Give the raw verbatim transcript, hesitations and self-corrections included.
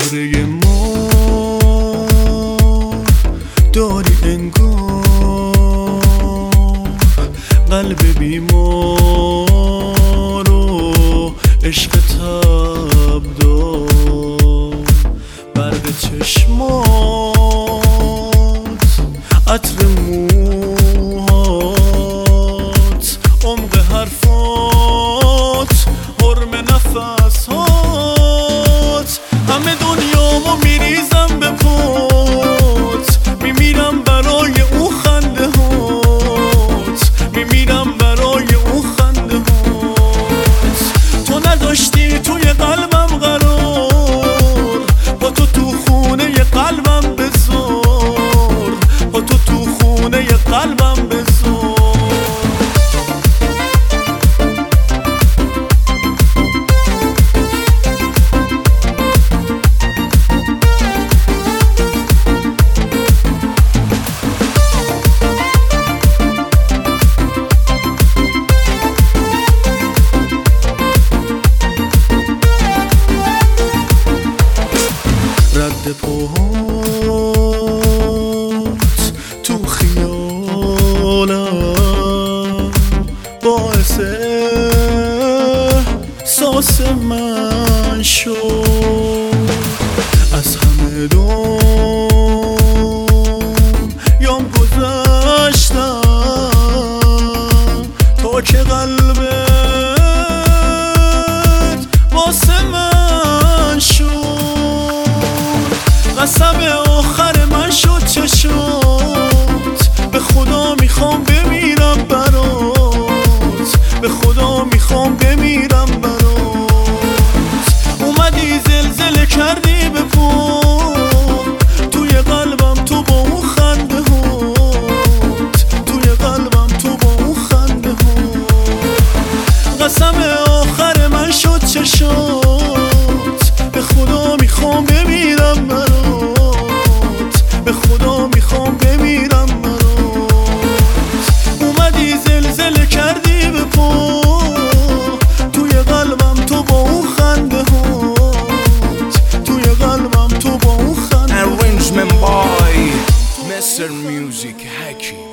چهره ما داری انگار قلب بیمار و عشق تب دار. برق چشمات، عطر موهات، عمق حرفات، حرم نفسات، همه دنیامو میریزم به پات. میمیرم برای او خنده هات، میمیرم برای او خنده هات. تو نداشتی توی قلبم قرار، با تو تو خونه ی قلبم بذار، با تو تو خونه ی قلبم بذار. رد پاهات تو خیالم باعث احساس من شد. از همه دنیام گذشتم تا که قلبت واسه من شد. قسم آخر من شد چشات، به خدا میخوام بمیرم برات، به خدا میخوام بمیرم برات. اومدی زلزله کردی به پا، توی قلبم تو با اون خنده هات، توی قلبم تو با اون خنده هات. قسم آخر من شد چشات، به خدا میخوام بمیرم برات، به خدا میخوام بمیرم برات. اومدی زلزله کردی به پا، توی قلبم تو با اون خنده هات، توی قلبم تو با اون خنده هات. Arrangement by Mister Music Hacky.